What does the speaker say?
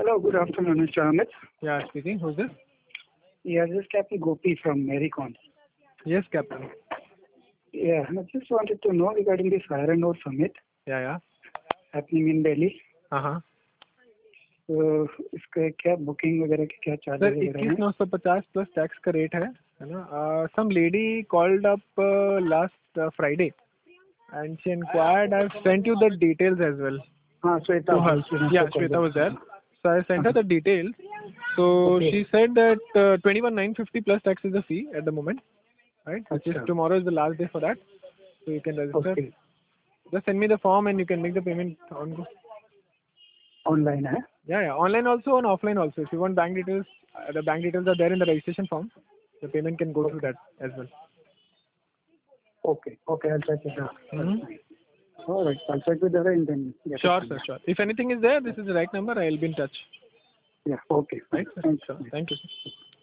Hello, good afternoon, Mr. Amit. Yeah, speaking. Who's this? Yeah, this is Captain Gopi from Maricon. Yes, Captain. Yeah, I just wanted to know regarding this Iron Ore Summit Yeah. happening in Delhi. हाँ तो इसका क्या booking वगैरह के क्या sir charges वगैरह हैं? 21,950 plus tax का रेट है ना. Some lady called up last Friday and she inquired. I've sent you the details as well हाँ, Shweta. to her. Yeah, Shweta was there. So I sent her the details. So she said that 21,950 plus tax is the fee at the moment, right? Which is tomorrow is the last day for that. So you can register. Okay. Just send me the form and you can make the payment on go. Online है? Yeah. Online also and offline also. If you want bank details, the bank details are there in the registration form. The payment can go through that as well. Okay, I'll check it out. All right, I'll check with her and then. Sure, sir. Sure. If anything is there, this is the right number. I'll be in touch. Yeah, okay. Right, sir? Thanks. Sure. Thank you, sir.